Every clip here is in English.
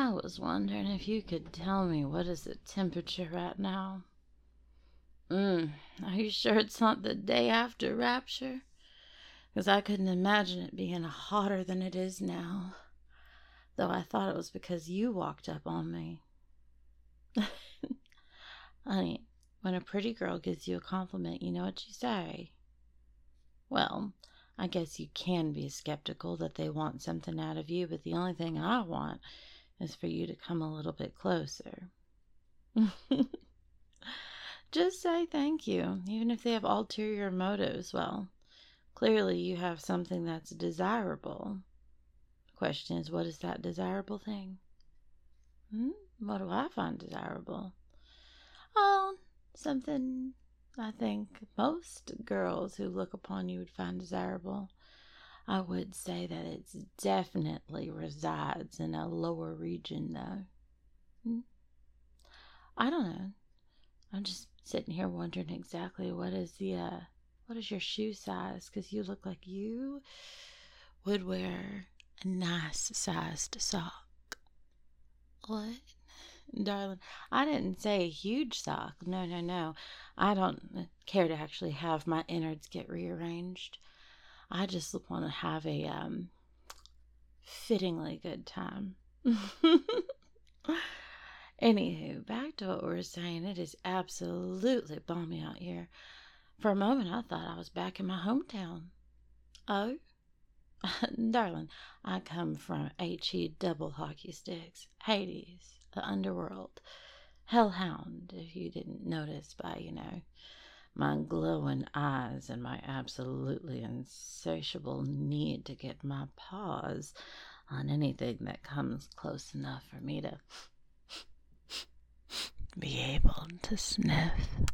I was wondering if you could tell me what is the temperature right now? Are you sure it's not the day after rapture? Because I couldn't imagine it being hotter than it is now. Though I thought it was because you walked up on me. Honey, when a pretty girl gives you a compliment, you know what you say. Well, I guess you can be skeptical that they want something out of you, but the only thing I want is for you to come a little bit closer. Just say thank you, even if they have ulterior motives. Well, clearly you have something that's desirable. The question is, what is that desirable thing? What do I find desirable? Oh, something I think most girls who look upon you would find desirable. I would say that it definitely resides in a lower region, though. I don't know. I'm just sitting here wondering exactly what is your shoe size? Because you look like you would wear a nice sized sock. What? Darling, I didn't say a huge sock. No. I don't care to actually have my innards get rearranged. I just want to have a fittingly good time. Anywho, back to what we were saying. It is absolutely balmy out here. For a moment, I thought I was back in my hometown. Oh? Darling, I come from H.E. double hockey sticks. Hades, the underworld. Hellhound, if you didn't notice by, my glowing eyes and my absolutely insatiable need to get my paws on anything that comes close enough for me to be able to sniff.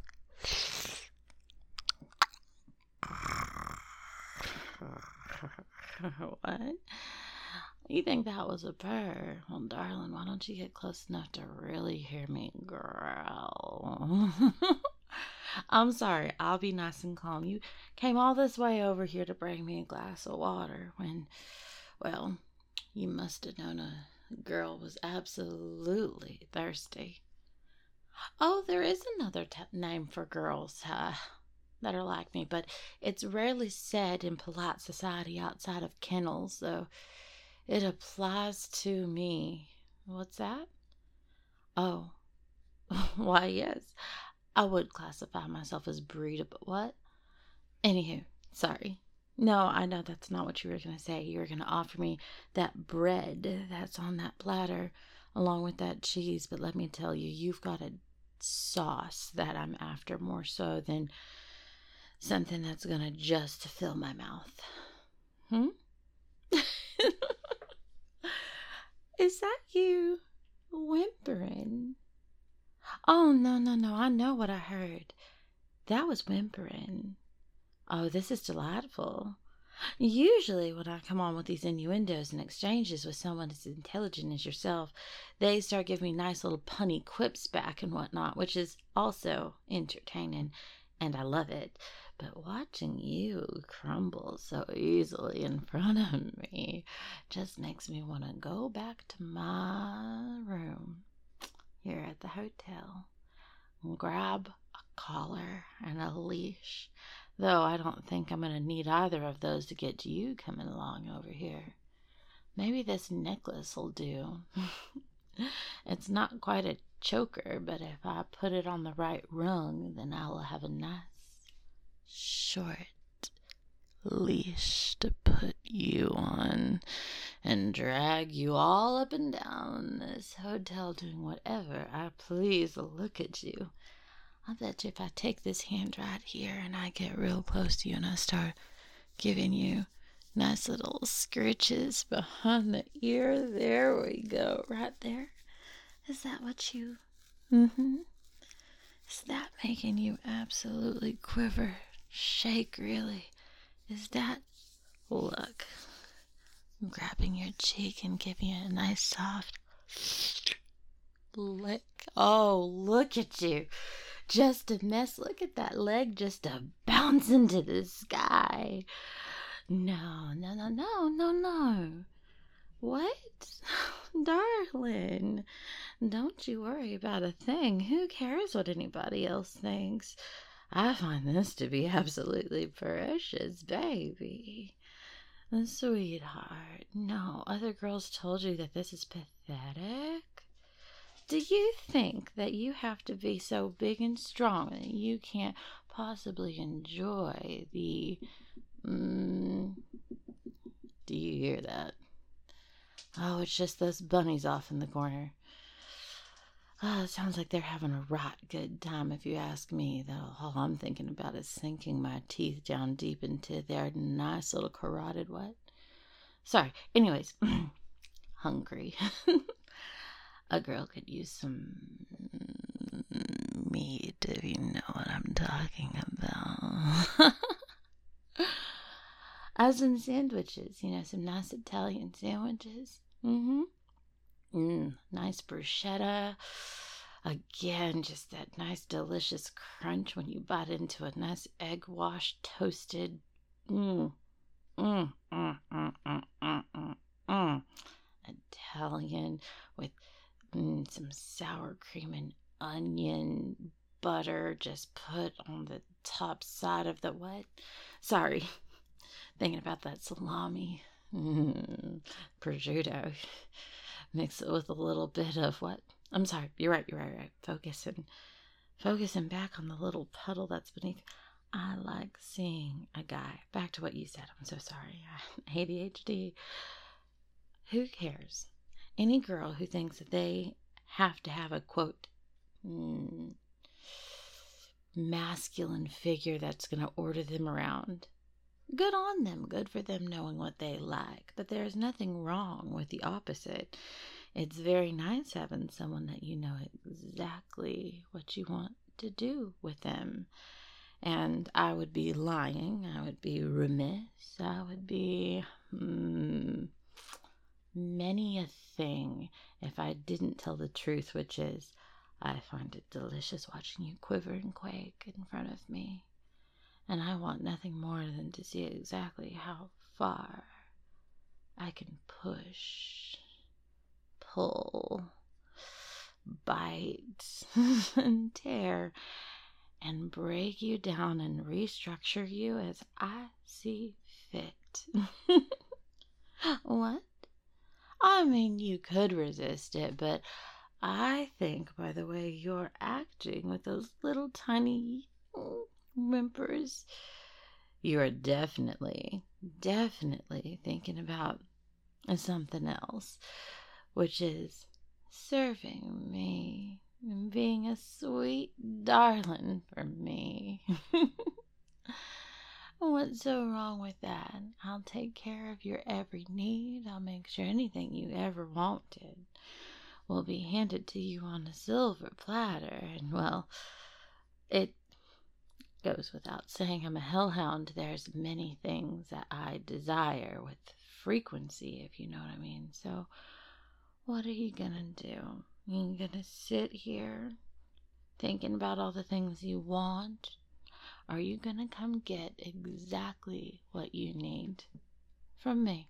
What? You think that was a purr? Well, darling, why don't you get close enough to really hear me growl? I'm sorry, I'll be nice and calm. You came all this way over here to bring me a glass of water when, well, you must have known a girl was absolutely thirsty. Oh, there is another name for girls that are like me, but it's rarely said in polite society outside of kennels, though it applies to me. What's that? Oh, why, yes, I would classify myself as breed, but what? Anywho, sorry. No, I know that's not what you were going to say. You were going to offer me that bread that's on that platter along with that cheese, but let me tell you, you've got a sauce that I'm after more so than something that's going to just fill my mouth. Is that you whimpering? Oh, no, I know what I heard. That was whimpering. Oh, this is delightful. Usually when I come on with these innuendos and exchanges with someone as intelligent as yourself, they start giving me nice little punny quips back and whatnot, which is also entertaining, and I love it. But watching you crumble so easily in front of me just makes me want to go back to my room here at the hotel and grab a collar and a leash. Though I don't think I'm going to need either of those to get you coming along over here. Maybe this necklace will do. It's not quite a choker, but if I put it on the right rung, then I will have a nice short leash to put you on and drag you all up and down this hotel doing whatever I please. Look at you. I bet you if I take this hand right here and I get real close to you and I start giving you nice little scritches behind the ear, there we go, right there. Is that what you... Is that making you absolutely quiver, shake, really? Is that... Look, I'm grabbing your cheek and giving you a nice soft lick. Oh, look at you. Just a mess. Look at that leg just a bounce into the sky. No. What? Darling, don't you worry about a thing. Who cares what anybody else thinks? I find this to be absolutely precious, baby. Sweetheart, no, other girls told you that this is pathetic? Do you think that you have to be so big and strong that you can't possibly enjoy the... do you hear that? Oh, it's just those bunnies off in the corner. Oh, it sounds like they're having a right good time, if you ask me, though. All I'm thinking about is sinking my teeth down deep into their nice little carotid what? Sorry. Anyways, hungry. A girl could use some meat, if you know what I'm talking about. As in sandwiches, some nice Italian sandwiches. Nice bruschetta. Again, just that nice delicious crunch when you bite into a nice egg wash toasted. Italian with some sour cream and onion butter just put on the top side of the what? Sorry, thinking about that salami. Prosciutto. Mix it with a little bit of what? I'm sorry, you're right. Focusing back on the little puddle that's beneath. I like seeing a guy. Back to what you said. I'm so sorry. ADHD. Who cares? Any girl who thinks that they have to have a, quote, masculine figure that's going to order them around. Good on them. Good for them knowing what they like. But there's nothing wrong with the opposite. It's very nice having someone that you know exactly what you want to do with them. And I would be lying. I would be remiss. I would be many a thing if I didn't tell the truth, which is I find it delicious watching you quiver and quake in front of me. And I want nothing more than to see exactly how far I can push, pull, bite, and tear, and break you down and restructure you as I see fit. What? I mean, you could resist it, but I think by the way you're acting with those little tiny whimpers, you are definitely thinking about something else, which is serving me and being a sweet darling for me. What's so wrong with that? I'll take care of your every need. I'll make sure anything you ever wanted will be handed to you on a silver platter. And, well, it goes without saying I'm a hellhound. There's many things that I desire with frequency, if you know what I mean. So, what are you gonna do? You gonna sit here thinking about all the things you want? Are you gonna come get exactly what you need from me?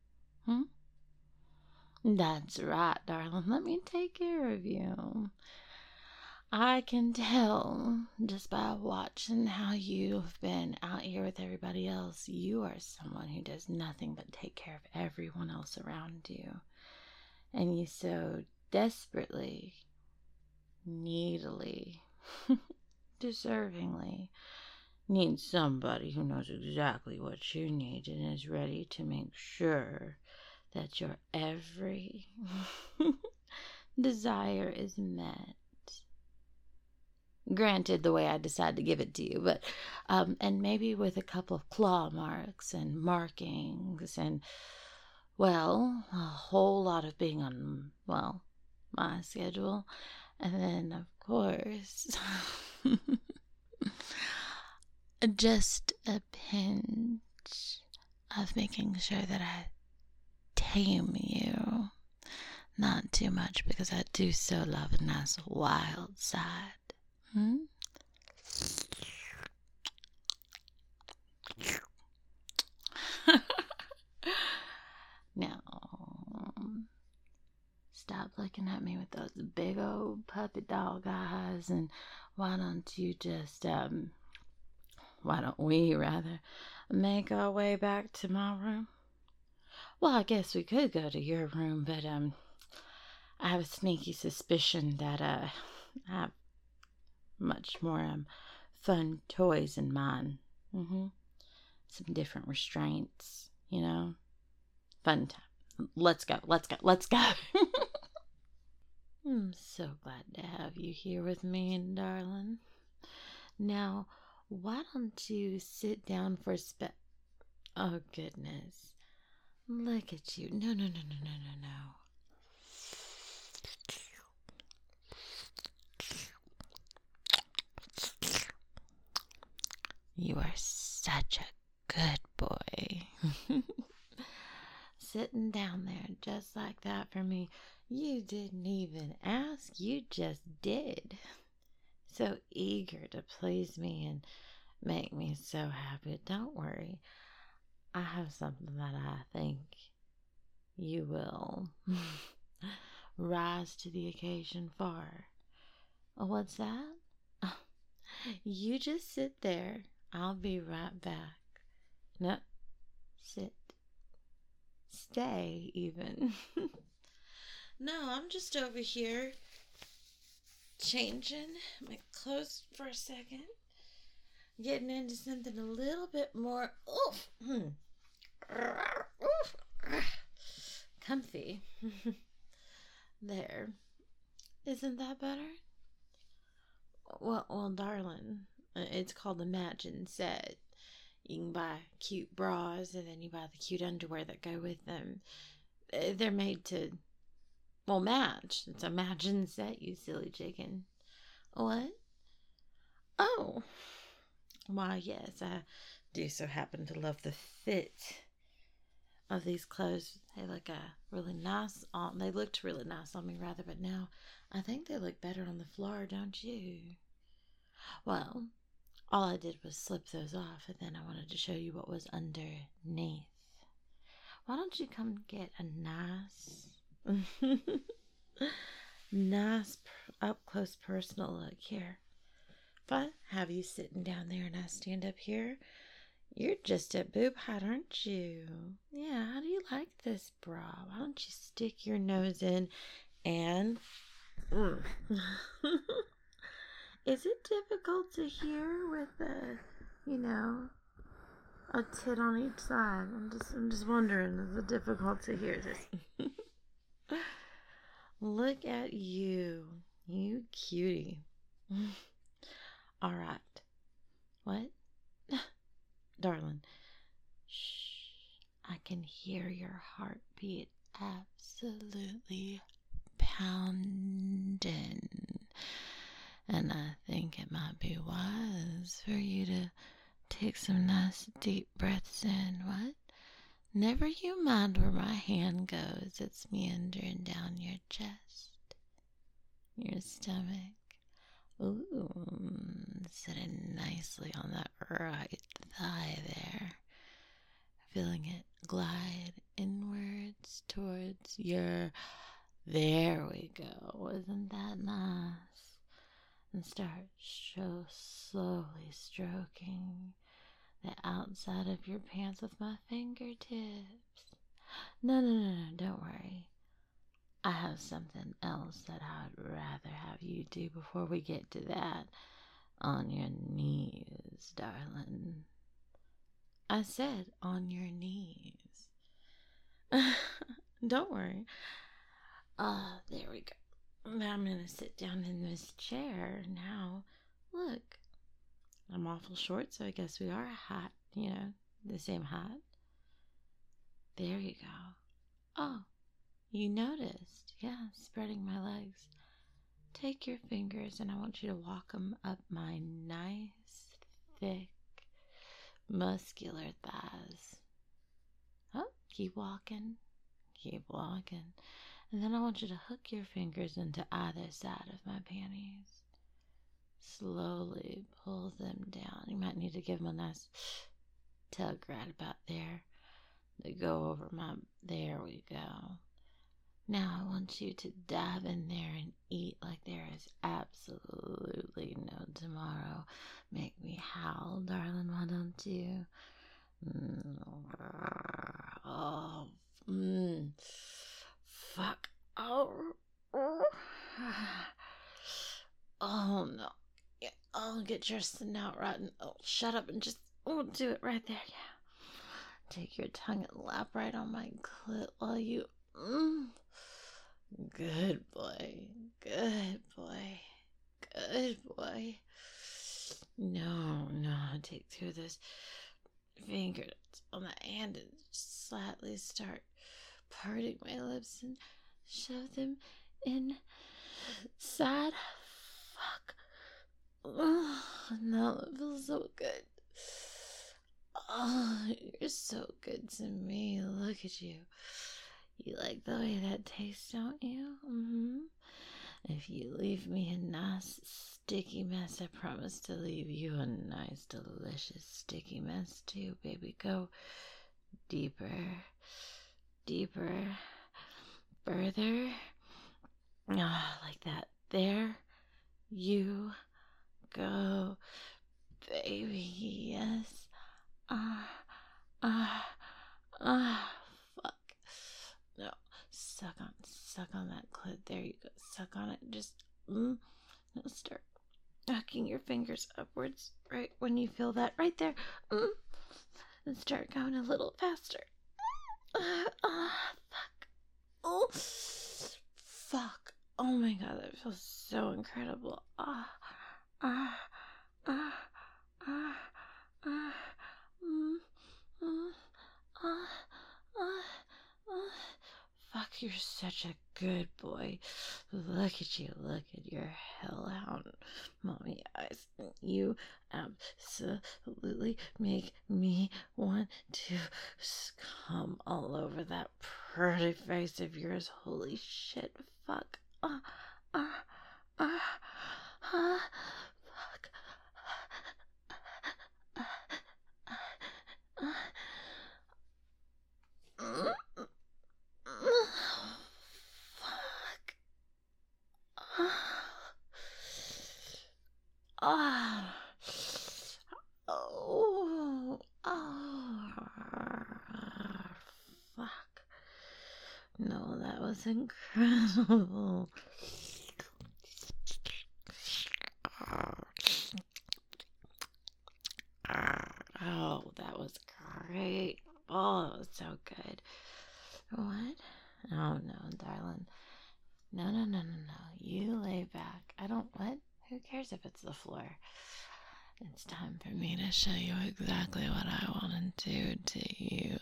That's right, darling. Let me take care of you. I can tell just by watching how you've been out here with everybody else. You are someone who does nothing but take care of everyone else around you. And you so desperately, needily, deservingly need somebody who knows exactly what you need and is ready to make sure that your every desire is met. Granted, the way I decide to give it to you, but and maybe with a couple of claw marks and markings and, well, a whole lot of being on, well, my schedule. And then, of course, just a pinch of making sure that I tame you. Not too much, because I do so love a nice wild side. Now, at me with those big old puppy dog eyes, and why don't you just, why don't we, rather, make our way back to my room? Well, I guess we could go to your room, but, I have a sneaky suspicion that, I have much more, fun toys in mine. Some different restraints, Fun time. Let's go. I'm so glad to have you here with me, darling. Now, why don't you sit down for Oh, goodness. Look at you. No. You are such a good boy. Sitting down there just like that for me. You didn't even ask, you just did. So eager to please me and make me so happy. Don't worry. I have something that I think you will rise to the occasion for. What's that? You just sit there. I'll be right back. No, sit. Stay, even. No, I'm just over here changing my clothes for a second. Getting into something a little bit more comfy. There. Isn't that better? Well, darling, it's called Imagine Set. You can buy cute bras, and then you buy the cute underwear that go with them. They're made to, match. It's Imagine Set, you silly chicken. What? Oh. Why, yes, I do so happen to love the fit of these clothes. They look really nice on. They looked really nice on me, rather, but now I think they look better on the floor, don't you? Well, all I did was slip those off, and then I wanted to show you what was underneath. Why don't you come get a nice up-close personal look here? If I have you sitting down there and I stand up here, you're just at boob height, aren't you? Yeah, how do you like this bra? Why don't you stick your nose in and... Is it difficult to hear with a tit on each side? I'm just wondering, is it difficult to hear this? Look at you cutie. All right. What? Darling. Shh. I can hear your heartbeat absolutely pounding. And I think it might be wise for you to take some nice deep breaths in. What? Never you mind where my hand goes. It's meandering down your chest, your stomach. Ooh, sitting nicely on that right thigh there. Feeling it glide inwards towards your... There we go. Isn't that nice? And start slowly stroking the outside of your pants with my fingertips. No, don't worry. I have something else that I'd rather have you do before we get to that. On your knees, darling. I said on your knees. Don't worry. There we go. Now I'm going to sit down in this chair. Now, look. I'm awful short, so I guess we are hot, the same height. There you go. Oh, you noticed. Yeah, spreading my legs. Take your fingers and I want you to walk them up my nice, thick, muscular thighs. Oh, keep walking. Keep walking. And then I want you to hook your fingers into either side of my panties. Slowly pull them down. You might need to give them a nice tug right about there. To go over my... There we go. Now I want you to dive in there and eat like there is absolutely no tomorrow. Make me howl, darling, why don't you? Oh, fuck. Oh, oh no. Yeah, oh, get your snout rotten. Oh, shut up and just do it right there. Yeah. Take your tongue and lap right on my clit while you. Good boy. Good boy. Good boy. No, take two of those fingers on the hand and slightly start parting my lips and shove them inside. Fuck. Oh, no, it feels so good. Oh, you're so good to me. Look at you. You like the way that tastes, don't you? If you leave me a nice sticky mess, I promise to leave you a nice, delicious sticky mess too, baby. Go deeper, deeper, further. Ah, like that. There you go, baby. Yes. Fuck. No. Suck on that clit. There you go. Suck on it. Just, no, start knocking your fingers upwards right when you feel that. Right there. And start going a little faster. Fuck. Oh, fuck. Oh my god, that feels so incredible. Fuck, you're such a good boy. Look at you. Look at your hellhound mommy eyes. You absolutely make me want to come all over that pretty face of yours. Holy shit. Fuck. Fuck. Fuck. Fuck. No, that was incredible. Oh, that was great. Oh, it was so good. What? Oh, no, darling. No. You lay back. I don't, what? Who cares if it's the floor? It's time for me to show you exactly what I want to do to you.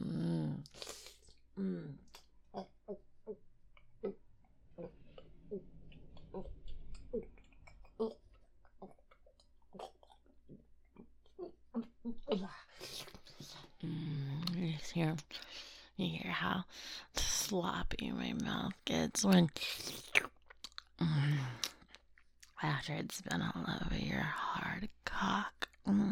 You hear how sloppy my mouth gets when after it's been all over your hard cock.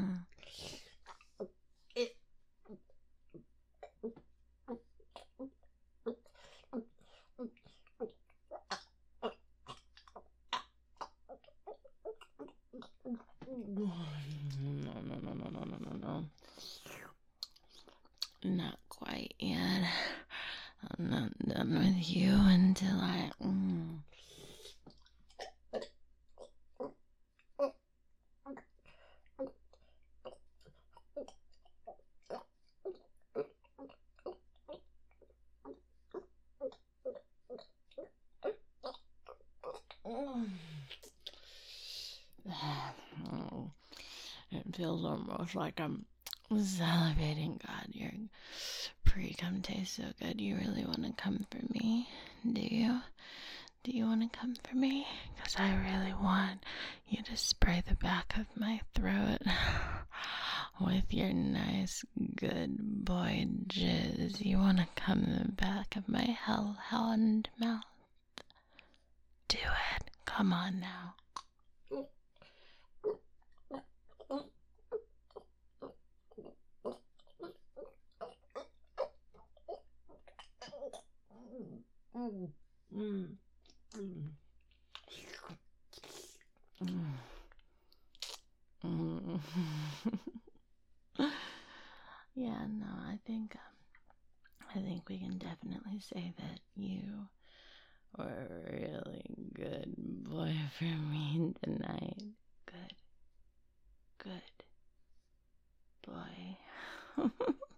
No. Not quite yet. I'm not done with you until I. It feels almost like I'm salivating. God, your pre-cum tastes so good. You really want to come for me? Do you? Do you want to come for me? Because I really want you to spray the back of my throat with your nice, good boy jizz. You want to come in the back of my hellhound mouth? Do it. Come on now. Mm, mm, mm. Mm. Mm. Yeah, no, I think we can definitely say that you were a really good boy for me tonight. Good, good boy.